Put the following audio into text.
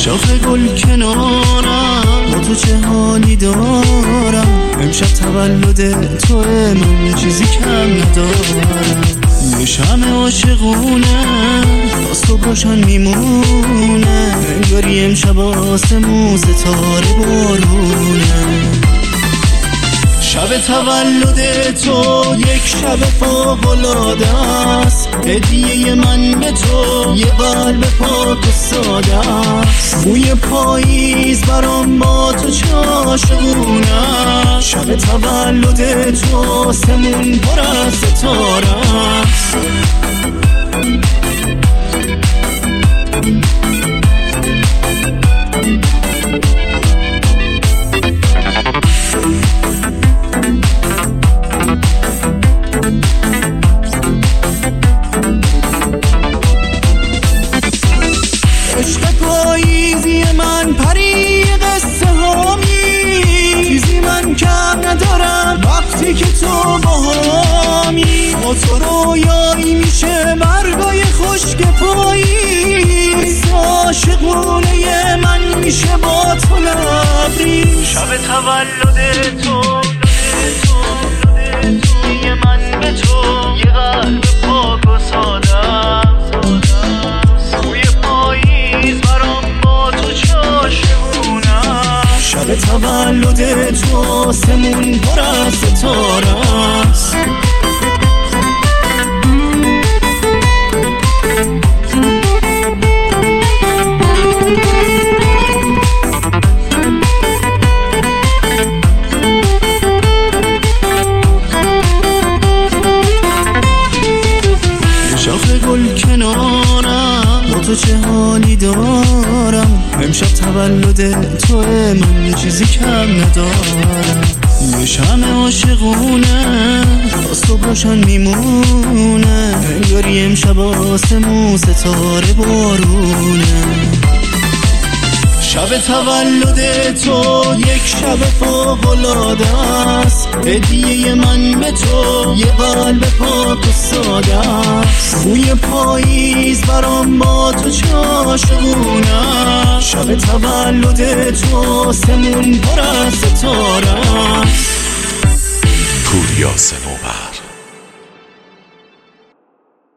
شاخ گل کنارم، با تو چه حالی دارم. امشب تولد توه، من چیزی کم ندارم. یه شمع عاشقونه تا صبح روشن میمونه، انگاری امشب آسمون ستاره بارونه. شب تولد تو یک شب فوق‌العاده است، هدیه من به تو یه قلب پاک و ساده است. بوی پاییز برام با تو چه عاشقونه، شب تولد تو آسمون پر از ستاره است. عشق پاییزی من پری قصه هامی، چیزی من کم ندارم وقتی که تو باهامی. با تو رویایی میشه برگای خشک پاییز، عاشقونه من میشه با تو لبریز. شب تولد تو یه من به تو یه قلب پاک و ساده، شب تولد تو آسمون پر از ستاره است. شاخ گل کنارم، با تو چه حالی دارم. امشب تولد توه، من یه چیزی کم ندارم. یه شمع عاشقونه تا صبح روشن میمونه، انگاری امشب آسمون ستاره بارونه. شب تولد تو یک شب فوق‌العاده است، هدیه من به تو یه قلب پاک و ساده است. بوی پاییز برام با تو چه عاشقونه، شب تولد تو آسمون پر از ستاره است. پوریا سنوبر.